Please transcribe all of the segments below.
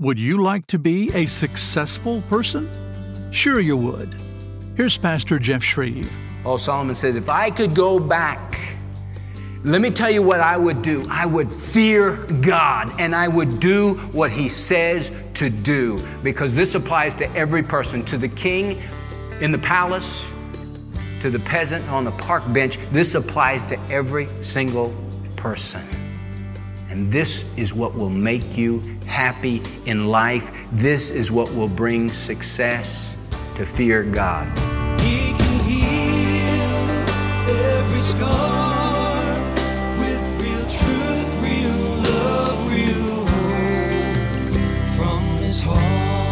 Would you like to be a successful person? Sure you would. Here's Pastor Jeff Shreve. Oh, Solomon says, if I could go back, let me tell you what I would do. I would fear God, and I would do what He says to do, because this applies to every person, to the king in the palace, to the peasant on the park bench. This applies to every single person. And this is what will make you happy in life. This is what will bring success, to fear God. He can heal every scar with real truth, real love, real hope from His heart.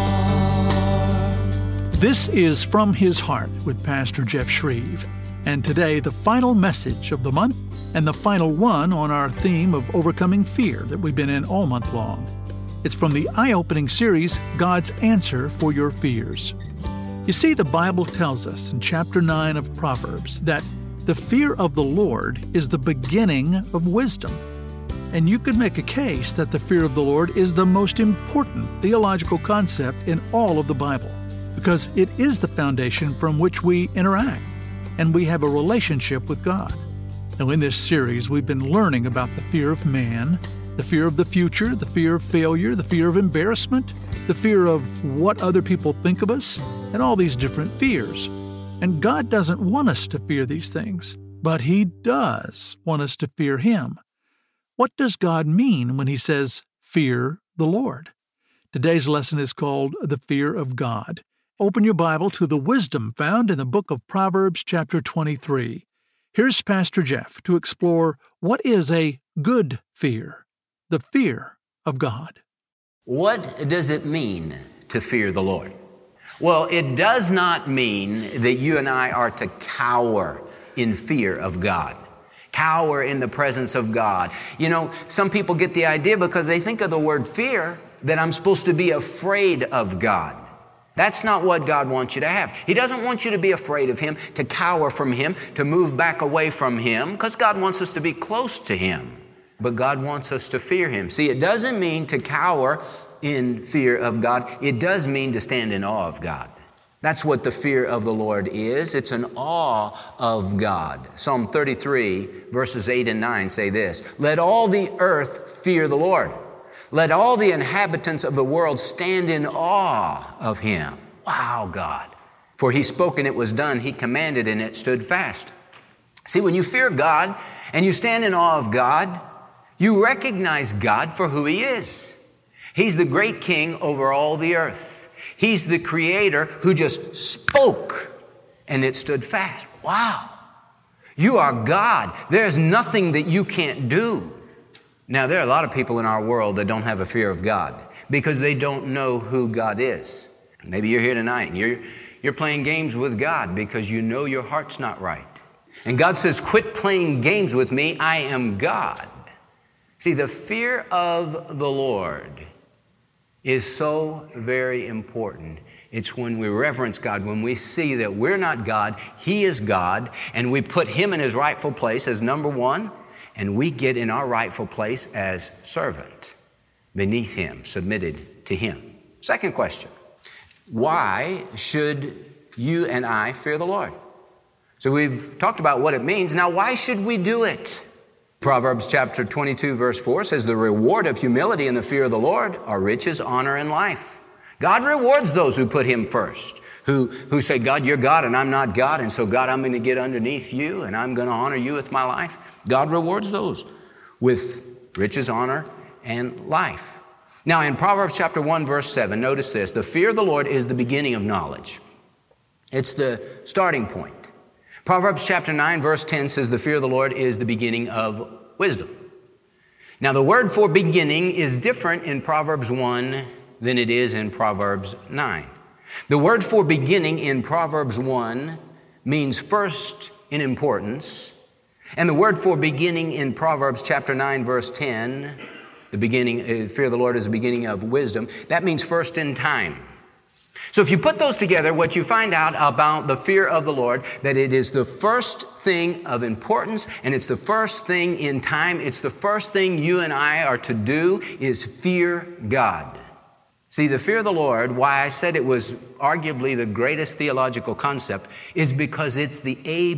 This is From His Heart with Pastor Jeff Shreve. And today, the final message of the month and the final one on our theme of overcoming fear that we've been in all month long. It's from the eye-opening series, God's Answer for Your Fears. You see, the Bible tells us in chapter 9 of Proverbs that the fear of the Lord is the beginning of wisdom. And you could make a case that the fear of the Lord is the most important theological concept in all of the Bible, because it is the foundation from which we interact, and we have a relationship with God. Now, in this series, we've been learning about the fear of man, the fear of the future, the fear of failure, the fear of embarrassment, the fear of what other people think of us, and all these different fears. And God doesn't want us to fear these things, but He does want us to fear Him. What does God mean when He says, fear the Lord? Today's lesson is called The Fear of God. Open your Bible to the wisdom found in the book of Proverbs, chapter 23. Here's Pastor Jeff to explore what is a good fear, the fear of God. What does it mean to fear the Lord? Well, it does not mean that you and I are to cower in fear of God. Cower in the presence of God. You know, some people get the idea because they think of the word fear that I'm supposed to be afraid of God. That's not what God wants you to have. He doesn't want you to be afraid of Him, to cower from Him, to move back away from Him, because God wants us to be close to Him. But God wants us to fear Him. See, it doesn't mean to cower in fear of God. It does mean to stand in awe of God. That's what the fear of the Lord is. It's an awe of God. Psalm 33, verses 8 and 9 say this, "Let all the earth fear the Lord. Let all the inhabitants of the world stand in awe of Him." Wow, God. For He spoke and it was done. He commanded and it stood fast. See, when you fear God and you stand in awe of God, you recognize God for who He is. He's the great King over all the earth. He's the Creator who just spoke and it stood fast. Wow. You are God. There's nothing that you can't do. Now, there are a lot of people in our world that don't have a fear of God because they don't know who God is. Maybe you're here tonight and you're playing games with God because you know your heart's not right. And God says, quit playing games with me. I am God. See, the fear of the Lord is so very important. It's when we reverence God, when we see that we're not God, He is God, and we put Him in His rightful place as number one, and we get in our rightful place as servant, beneath Him, submitted to Him. Second question, why should you and I fear the Lord? So we've talked about what it means. Now, why should we do it? Proverbs chapter 22, verse 4 says, "The reward of humility and the fear of the Lord are riches, honor, and life." God rewards those who put Him first, who say, God, you're God and I'm not God, and so God, I'm going to get underneath you and I'm going to honor you with my life. God rewards those with riches, honor, and life. Now, in Proverbs chapter 1, verse 7, notice this. The fear of the Lord is the beginning of knowledge. It's the starting point. Proverbs chapter 9, verse 10 says the fear of the Lord is the beginning of wisdom. Now, the word for beginning is different in Proverbs 1 than it is in Proverbs 9. The word for beginning in Proverbs 1 means first in importance. And the word for beginning in Proverbs chapter 9, verse 10, the beginning, fear of the Lord is the beginning of wisdom. That means first in time. So if you put those together, what you find out about the fear of the Lord, that it is the first thing of importance, and it's the first thing in time. It's the first thing you and I are to do is fear God. See, the fear of the Lord, why I said it was arguably the greatest theological concept, is because it's the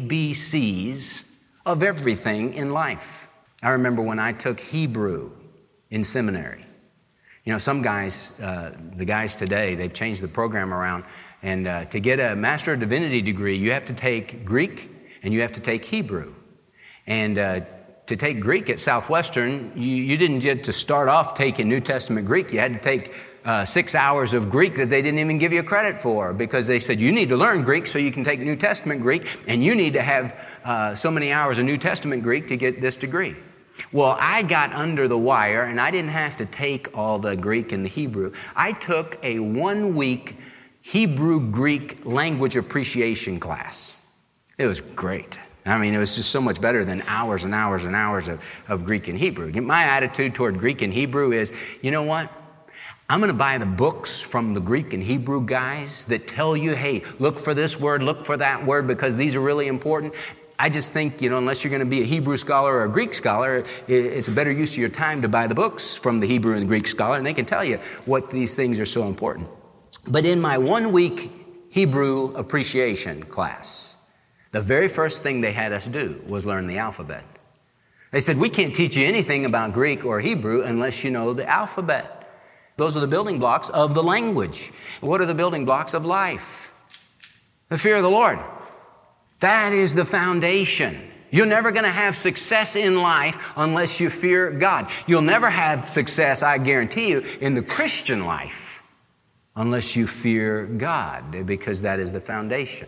ABCs of everything in life. I remember when I took Hebrew in seminary. You know, some guys, the guys today, they've changed the program around, and to get a Master of Divinity degree, you have to take Greek and you have to take Hebrew. And to take Greek at Southwestern, you didn't get to start off taking New Testament Greek. You had to take 6 hours of Greek that they didn't even give you credit for, because they said you need to learn Greek so you can take New Testament Greek, and you need to have so many hours of New Testament Greek to get this degree. Well, I got under the wire, and I didn't have to take all the Greek and the Hebrew. I took a 1-week Hebrew-Greek language appreciation class. It was great. I mean, it was just so much better than hours and hours and hours of Greek and Hebrew. My attitude toward Greek and Hebrew is, you know what? I'm going to buy the books from the Greek and Hebrew guys that tell you, hey, look for this word, look for that word, because these are really important. I just think, you know, unless you're going to be a Hebrew scholar or a Greek scholar, it's a better use of your time to buy the books from the Hebrew and the Greek scholar, and they can tell you what these things are so important. But in my 1-week Hebrew appreciation class, the very first thing they had us do was learn the alphabet. They said, we can't teach you anything about Greek or Hebrew unless you know the alphabet. Those are the building blocks of the language. What are the building blocks of life? The fear of the Lord. That is the foundation. You're never going to have success in life unless you fear God. You'll never have success, I guarantee you, in the Christian life unless you fear God, because that is the foundation.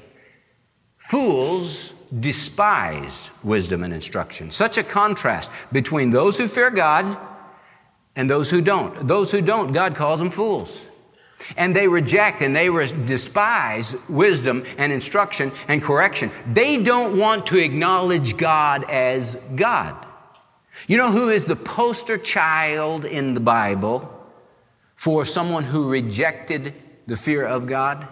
Fools despise wisdom and instruction. Such a contrast between those who fear God and those who don't. Those who don't, God calls them fools. And they reject and they despise wisdom and instruction and correction. They don't want to acknowledge God as God. You know who is the poster child in the Bible for someone who rejected the fear of God?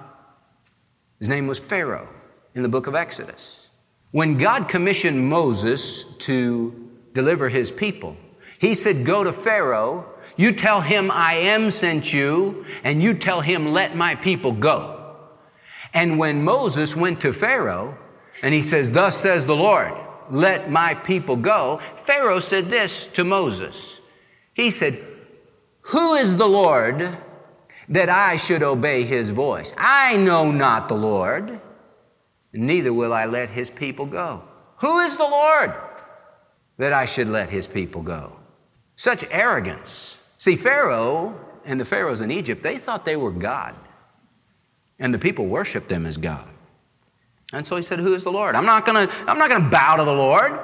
His name was Pharaoh in the book of Exodus. When God commissioned Moses to deliver his people, he said, go to Pharaoh, you tell him I am sent you, and you tell him let my people go. And when Moses went to Pharaoh, and he says, thus says the Lord, let my people go, Pharaoh said this to Moses. He said, who is the Lord that I should obey his voice? I know not the Lord, neither will I let his people go. Who is the Lord that I should let his people go? Such arrogance. See, Pharaoh and the pharaohs in Egypt, they thought they were God. And the people worshiped them as God. And so he said, who is the Lord? I'm not going to bow to the Lord.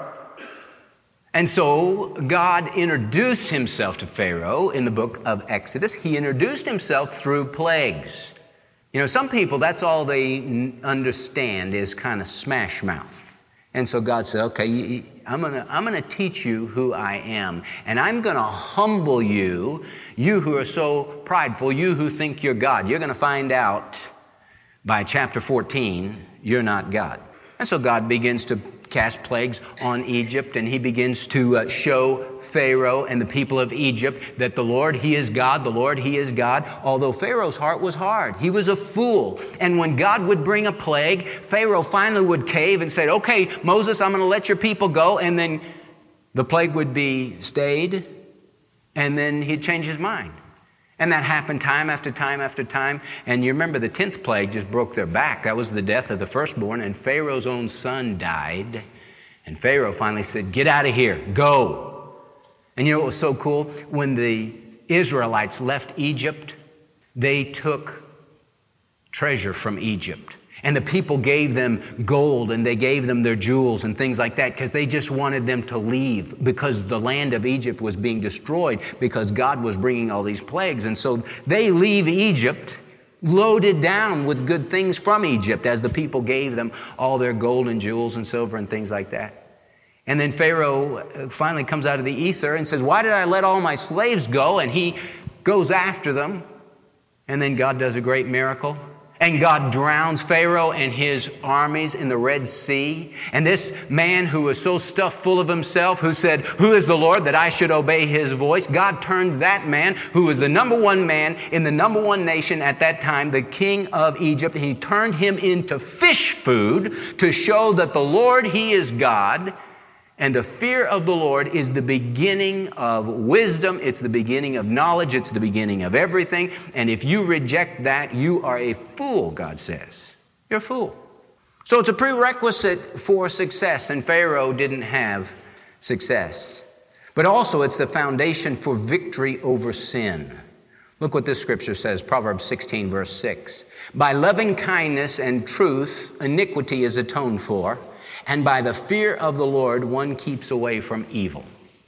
And so God introduced himself to Pharaoh in the book of Exodus. He introduced himself through plagues. You know, some people, that's all they understand is kind of smash mouth. And so God said, okay, I'm going to teach you who I am. And I'm going to humble you, you who are so prideful, you who think you're God. You're going to find out by chapter 14, you're not God. And so God begins to cast plagues on Egypt, and he begins to show Pharaoh and the people of Egypt that the Lord, he is God, the Lord, he is God, although Pharaoh's heart was hard. He was a fool. And when God would bring a plague, Pharaoh finally would cave and said, okay, Moses, I'm going to let your people go. And then the plague would be stayed, and then he'd change his mind. And that happened time after time after time. And you remember the 10th plague just broke their back. That was the death of the firstborn, and Pharaoh's own son died. And Pharaoh finally said, get out of here, go. And you know what was so cool? When the Israelites left Egypt, they took treasure from Egypt. And the people gave them gold, and they gave them their jewels and things like that, because they just wanted them to leave, because the land of Egypt was being destroyed because God was bringing all these plagues. And so they leave Egypt loaded down with good things from Egypt, as the people gave them all their gold and jewels and silver and things like that. And then Pharaoh finally comes out of the ether and says, why did I let all my slaves go? And he goes after them. And then God does a great miracle. And God drowns Pharaoh and his armies in the Red Sea. And this man who was so stuffed full of himself, who said, "Who is the Lord that I should obey his voice?" God turned that man, who was the number one man in the number one nation at that time, the king of Egypt, and he turned him into fish food to show that the Lord, he is God. And the fear of the Lord is the beginning of wisdom. It's the beginning of knowledge. It's the beginning of everything. And if you reject that, you are a fool, God says. You're a fool. So it's a prerequisite for success, and Pharaoh didn't have success. But also it's the foundation for victory over sin. Look what this scripture says, Proverbs 16, verse 6. By loving kindness and truth, iniquity is atoned for, and by the fear of the Lord, one keeps away from evil.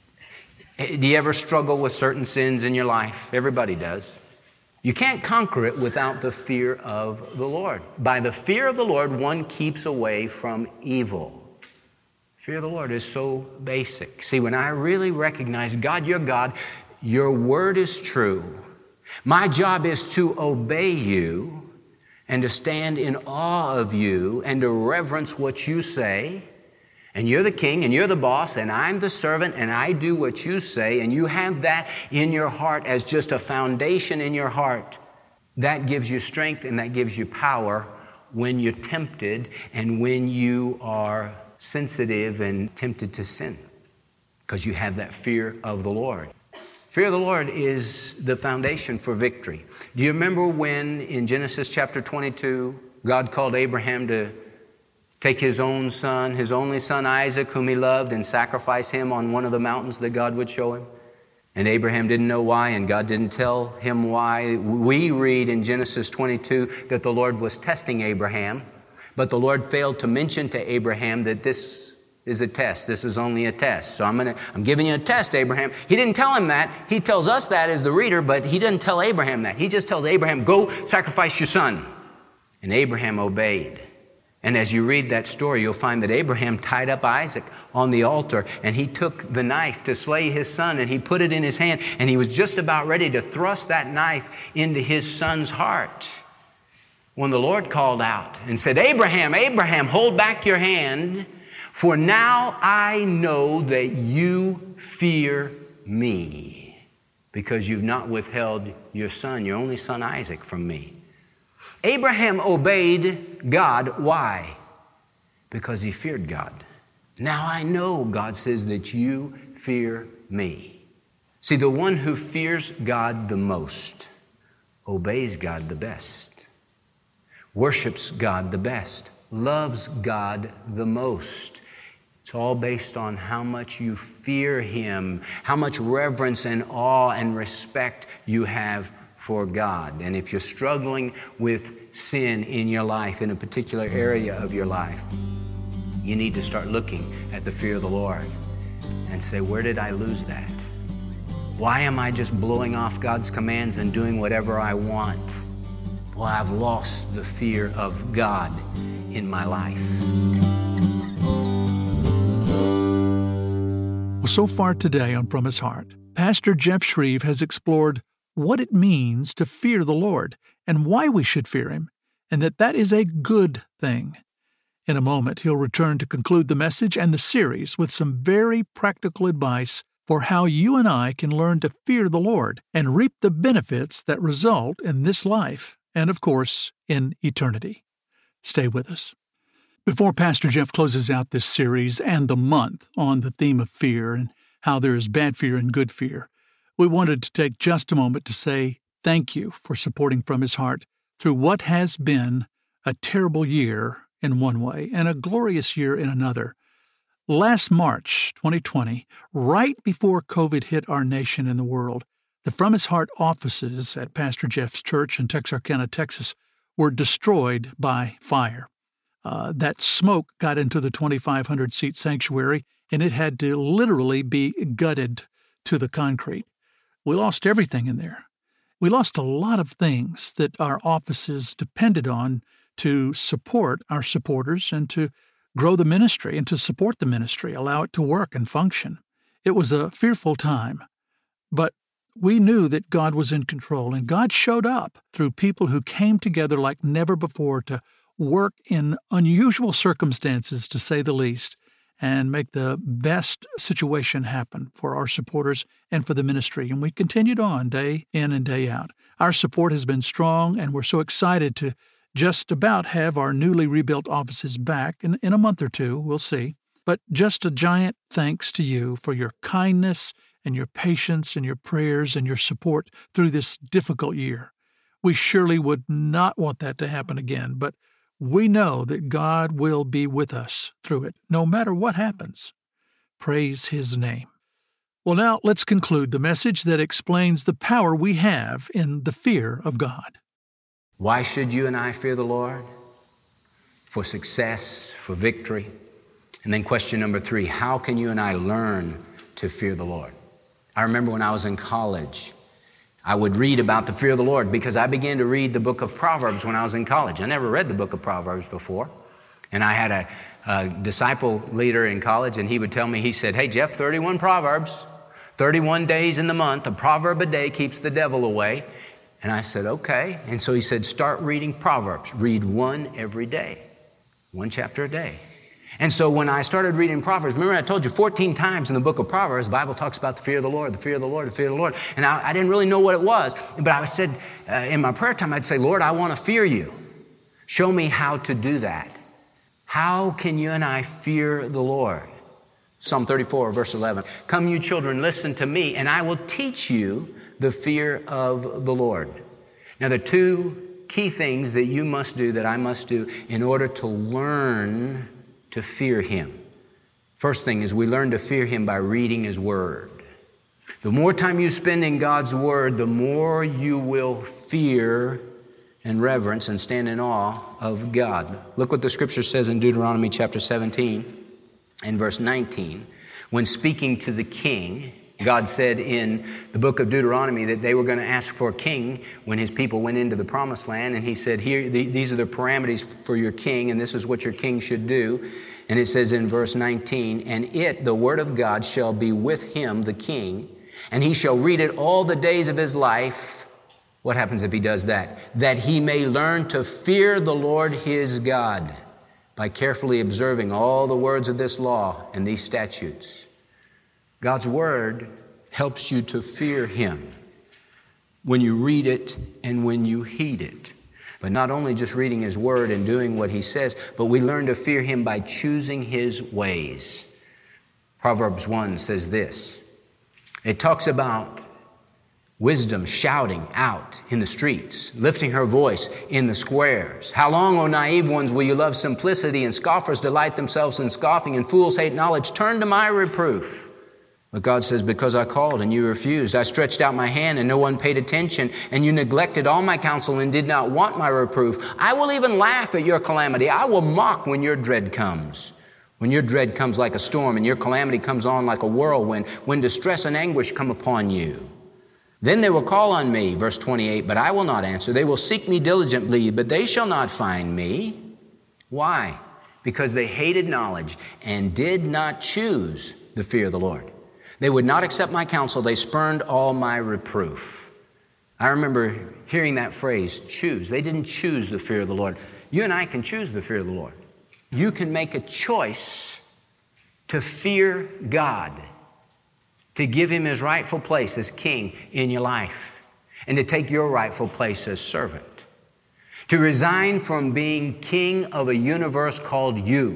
Do you ever struggle with certain sins in your life? Everybody does. You can't conquer it without the fear of the Lord. By the fear of the Lord, one keeps away from evil. Fear of the Lord is so basic. See, when I really recognize, God, you're God, your word is true. My job is to obey you and to stand in awe of you and to reverence what you say. And you're the king and you're the boss and I'm the servant and I do what you say, and you have that in your heart as just a foundation in your heart. That gives you strength and that gives you power when you're tempted and when you are sensitive and tempted to sin, because you have that fear of the Lord. Fear of the Lord is the foundation for victory. Do you remember when in Genesis chapter 22, God called Abraham to take his own son, his only son Isaac, whom he loved, and sacrifice him on one of the mountains that God would show him? And Abraham didn't know why, and God didn't tell him why. We read in Genesis 22 that the Lord was testing Abraham, but the Lord failed to mention to Abraham that this is a test. This is only a test. So I'm giving you a test, Abraham. He didn't tell him that. He tells us that as the reader, but he didn't tell Abraham that. He just tells Abraham, go sacrifice your son. And Abraham obeyed. And as you read that story, you'll find that Abraham tied up Isaac on the altar, and he took the knife to slay his son, and he put it in his hand, and he was just about ready to thrust that knife into his son's heart when the Lord called out and said, "Abraham, Abraham, hold back your hand, for now I know that you fear me, because you've not withheld your son, your only son Isaac, from me." Abraham obeyed God. Why? Because he feared God. Now I know, God says, that you fear me. See, the one who fears God the most obeys God the best, worships God the best, loves God the most. It's all based on how much you fear him, how much reverence and awe and respect you have for God. And if you're struggling with sin in your life, in a particular area of your life, you need to start looking at the fear of the Lord and say, where did I lose that? Why am I just blowing off God's commands and doing whatever I want? Well, I've lost the fear of God in my life. Well, so far today on From His Heart, Pastor Jeff Shreve has explored what it means to fear the Lord and why we should fear Him, and that is a good thing. In a moment, he'll return to conclude the message and the series with some very practical advice for how you and I can learn to fear the Lord and reap the benefits that result in this life and, of course, in eternity. Stay with us. Before Pastor Jeff closes out this series and the month on the theme of fear and how there is bad fear and good fear, we wanted to take just a moment to say thank you for supporting From His Heart through what has been a terrible year in one way and a glorious year in another. Last March 2020, right before COVID hit our nation and the world, the From His Heart offices at Pastor Jeff's church in Texarkana, Texas, were destroyed by fire. That smoke got into the 2,500-seat sanctuary, and it had to literally be gutted to the concrete. We lost everything in there. We lost a lot of things that our offices depended on to support our supporters and to grow the ministry and to support the ministry, allow it to work and function. It was a fearful time. But we knew that God was in control, and God showed up through people who came together like never before to work in unusual circumstances, to say the least, and make the best situation happen for our supporters and for the ministry. And we continued on day in and day out. Our support has been strong, and we're so excited to just about have our newly rebuilt offices back in a month or two. We'll see. But just a giant thanks to you for your kindness and your patience and your prayers and your support through this difficult year. We surely would not want that to happen again, but we know that God will be with us through it, no matter what happens. Praise His name. Well, now let's conclude the message that explains the power we have in the fear of God. Why should you and I fear the Lord? For success, for victory. And then question number 3, how can you and I learn to fear the Lord? I remember when I was in college, I would read about the fear of the Lord because I began to read the book of Proverbs when I was in college. I never read the book of Proverbs before. And I had a disciple leader in college, and he would tell me, he said, "Hey, Jeff, 31 Proverbs, 31 days in the month, a proverb a day keeps the devil away." And I said, okay. And so he said, start reading Proverbs. Read one every day, 1 chapter a day. And so when I started reading Proverbs, remember I told you 14 times in the book of Proverbs, the Bible talks about the fear of the Lord, the fear of the Lord, the fear of the Lord. And I didn't really know what it was. But I said, in my prayer time, I'd say, Lord, I want to fear you. Show me how to do that. How can you and I fear the Lord? Psalm 34, verse 11. Come, you children, listen to me, and I will teach you the fear of the Lord. Now, there are 2 key things that you must do, that I must do, in order to learn to fear Him. First thing is we learn to fear Him by reading His Word. The more time you spend in God's Word, the more you will fear and reverence and stand in awe of God. Look what the Scripture says in Deuteronomy chapter 17 and verse 19. When speaking to the king, God said in the book of Deuteronomy that they were going to ask for a king when His people went into the promised land. And He said, here, these are the parameters for your king, and this is what your king should do. And it says in verse 19, and it, the word of God, shall be with him, the king, and he shall read it all the days of his life. What happens if he does that? That he may learn to fear the Lord his God by carefully observing all the words of this law and these statutes. God's Word helps you to fear Him when you read it and when you heed it. But not only just reading His Word and doing what He says, but we learn to fear Him by choosing His ways. Proverbs 1 says this. It talks about wisdom shouting out in the streets, lifting her voice in the squares. How long, O naive ones, will you love simplicity, and scoffers delight themselves in scoffing, and fools hate knowledge? Turn to my reproof. But God says, because I called and you refused, I stretched out my hand and no one paid attention, and you neglected all my counsel and did not want my reproof. I will even laugh at your calamity. I will mock when your dread comes. When your dread comes like a storm and your calamity comes on like a whirlwind, when distress and anguish come upon you. Then they will call on me, verse 28, but I will not answer. They will seek me diligently, but they shall not find me. Why? Because they hated knowledge and did not choose the fear of the Lord. They would not accept my counsel. They spurned all my reproof. I remember hearing that phrase, choose. They didn't choose the fear of the Lord. You and I can choose the fear of the Lord. You can make a choice to fear God, to give Him His rightful place as king in your life, and to take your rightful place as servant. To resign from being king of a universe called you,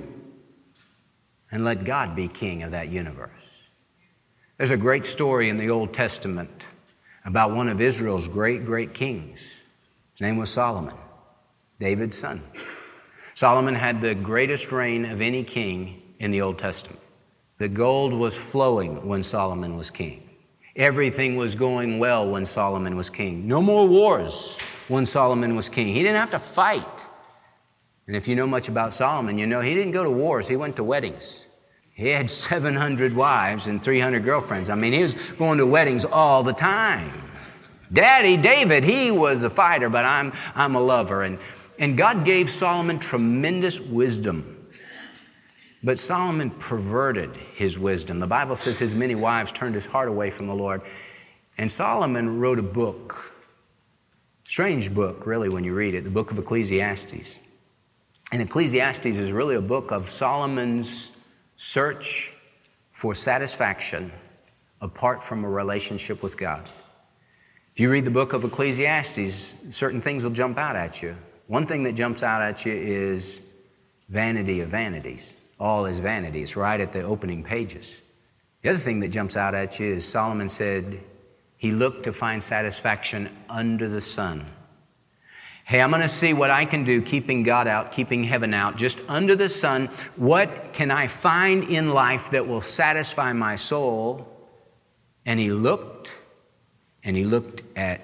and let God be king of that universe. There's a great story in the Old Testament about one of Israel's great kings. His name was Solomon, David's son. Solomon had the greatest reign of any king in the Old Testament. The gold was flowing when Solomon was king. Everything was going well when Solomon was king. No more wars when Solomon was king. He didn't have to fight. And if you know much about Solomon, you know he didn't go to wars. He went to weddings. He had 700 wives and 300 girlfriends. I mean, he was going to weddings all the time. Daddy David, he was a fighter, but I'm a lover. And God gave Solomon tremendous wisdom. But Solomon perverted his wisdom. The Bible says his many wives turned his heart away from the Lord. And Solomon wrote a book, strange book, really, when you read it, the book of Ecclesiastes. And Ecclesiastes is really a book of Solomon's search for satisfaction apart from a relationship with God. If you read the book of Ecclesiastes, certain things will jump out at you. One thing that jumps out at you is vanity of vanities. All is vanity. It's right at the opening pages. The other thing that jumps out at you is Solomon said he looked to find satisfaction under the sun. Hey, I'm going to see what I can do, keeping God out, keeping heaven out, just under the sun. What can I find in life that will satisfy my soul? And he looked at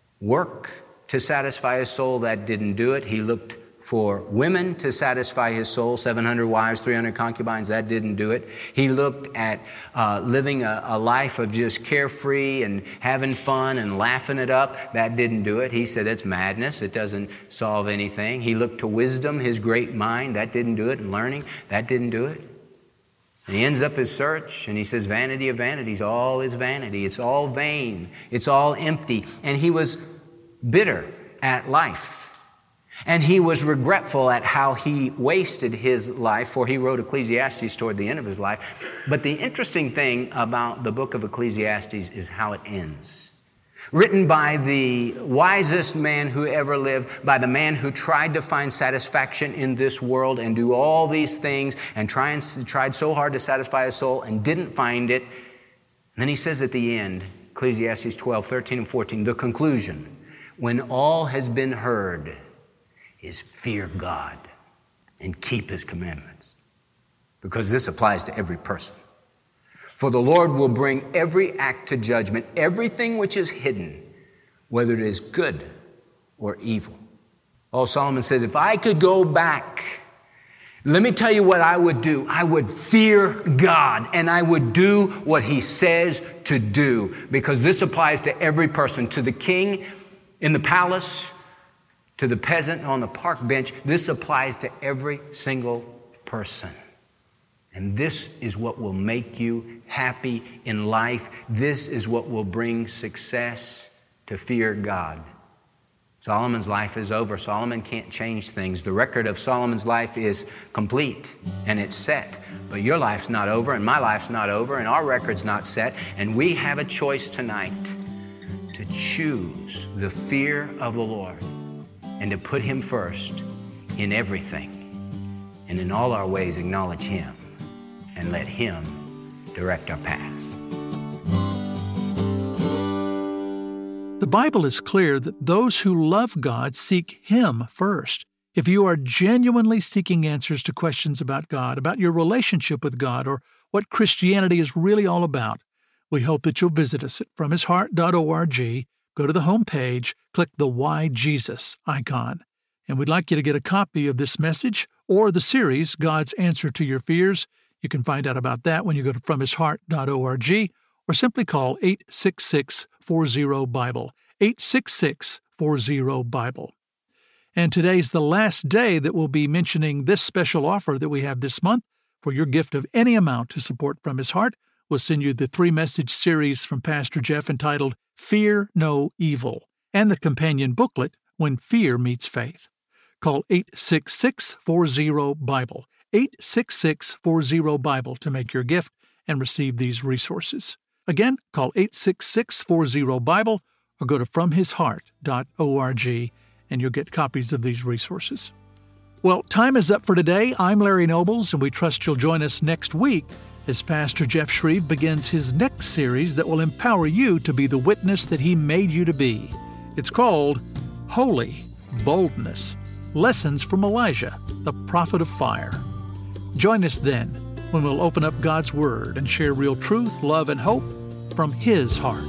work to satisfy his soul. That didn't do it. He looked for women to satisfy his soul, 700 wives, 300 concubines. That didn't do it. He looked at living a life of just carefree and having fun and laughing it up. That didn't do it. He said it's madness. It doesn't solve anything. He looked to wisdom, his great mind. That didn't do it. And learning. That didn't do it. And he ends up his search and he says, vanity of vanities, all is vanity. It's all vain. It's all empty. And he was bitter at life. And he was regretful at how he wasted his life, for he wrote Ecclesiastes toward the end of his life. But the interesting thing about the book of Ecclesiastes is how it ends. Written by the wisest man who ever lived, by the man who tried to find satisfaction in this world and do all these things and tried so hard to satisfy his soul and didn't find it. And then he says at the end, Ecclesiastes 12, 13 and 14, the conclusion, when all has been heard, is fear God and keep his commandments. Because this applies to every person. For the Lord will bring every act to judgment, everything which is hidden, whether it is good or evil. Oh, Solomon says, if I could go back, let me tell you what I would do. I would fear God and I would do what he says to do. Because this applies to every person, to the king in the palace, to the peasant on the park bench. This applies to every single person. And this is what will make you happy in life. This is what will bring success, to fear God. Solomon's life is over. Solomon can't change things. The record of Solomon's life is complete and it's set. But your life's not over and my life's not over and our record's not set. And we have a choice tonight to choose the fear of the Lord and to put him first in everything. And in all our ways acknowledge him and let him direct our paths. The Bible is clear that those who love God seek him first. If you are genuinely seeking answers to questions about God, about your relationship with God, or what Christianity is really all about, we hope that you'll visit us at FromHisHeart.org. Go to the home page, click the Why Jesus icon. And we'd like you to get a copy of this message or the series, God's Answer to Your Fears. You can find out about that when you go to FromHisHeart.org or simply call 866-40-BIBLE, 866-40-BIBLE. And today's the last day that we'll be mentioning this special offer that we have this month. For your gift of any amount to support From His Heart, we'll send you the 3-message series from Pastor Jeff entitled Fear No Evil, and the companion booklet, When Fear Meets Faith. Call 866-40-BIBLE, 866-40-BIBLE to make your gift and receive these resources. Again, call 866-40-BIBLE or go to FromHisHeart.org and you'll get copies of these resources. Well, time is up for today. I'm Larry Nobles, and we trust you'll join us next week as Pastor Jeff Shreve begins his next series that will empower you to be the witness that he made you to be. It's called Holy Boldness, Lessons from Elijah, the Prophet of Fire. Join us then when we'll open up God's Word and share real truth, love, and hope from His heart.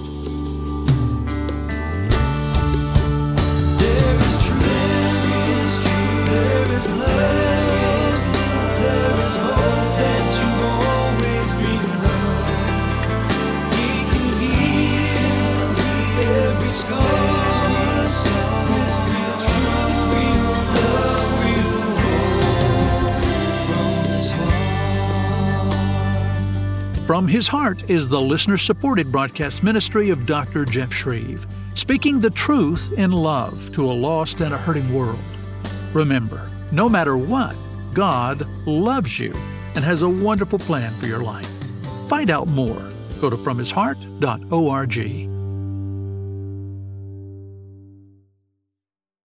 There is truth, there is love, there is hope that you always dreamed of. He can heal every scar. From His Heart is the listener-supported broadcast ministry of Dr. Jeff Shreve, speaking the truth in love to a lost and a hurting world. Remember, no matter what, God loves you and has a wonderful plan for your life. Find out more. Go to FromHisHeart.org.